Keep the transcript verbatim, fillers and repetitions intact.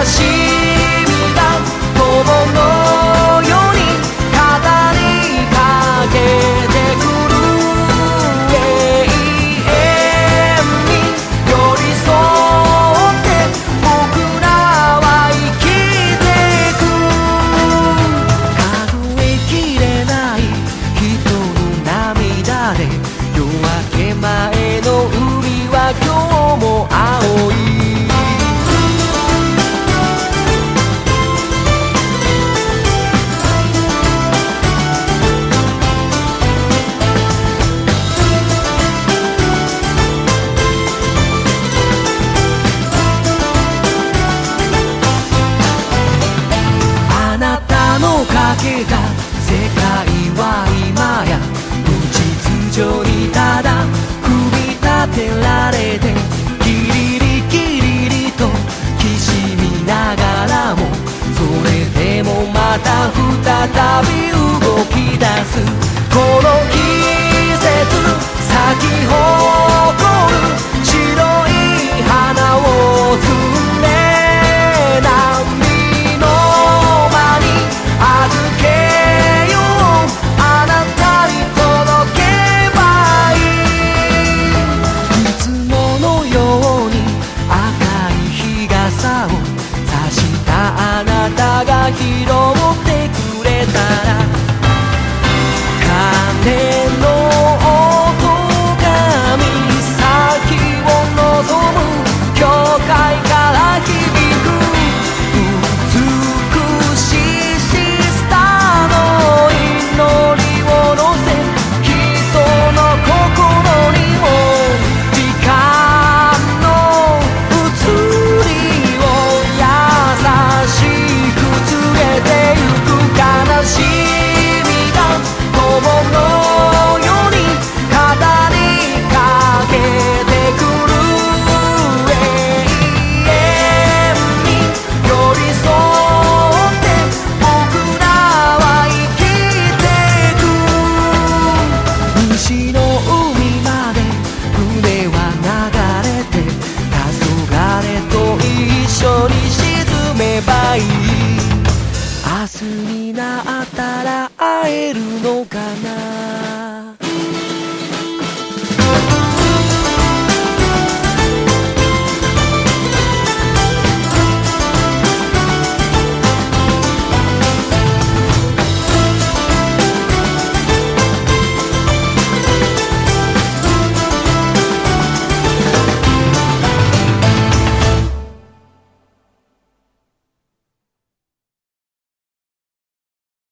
しみが友のように語りかけてくる。永遠に寄り添って僕らは生きてく。数えきれない人の涙で夜明け前の海は今日も青い。あなたの影が世界は今や無秩序にただ組み立てられて、キリリキリリときしみながらも、それでもまた再び動き出す。この季節咲き誇る白い花を摘んで、波の間に預けよう。あなたに届けばいい。いつものように赤い日傘を差したあなたが拾ってくれたら、鐘の音が岬を望む教会から響く。美しいシスターの祈りを乗せ、人の心にも時間の移りを優しく告げてゆく。悲しみが友のように語りかけてくる。永遠に寄り添って僕らは生きてく。西の海まで船は流れて、黄昏と一緒に沈めばいい。明日になったら会えるのかな。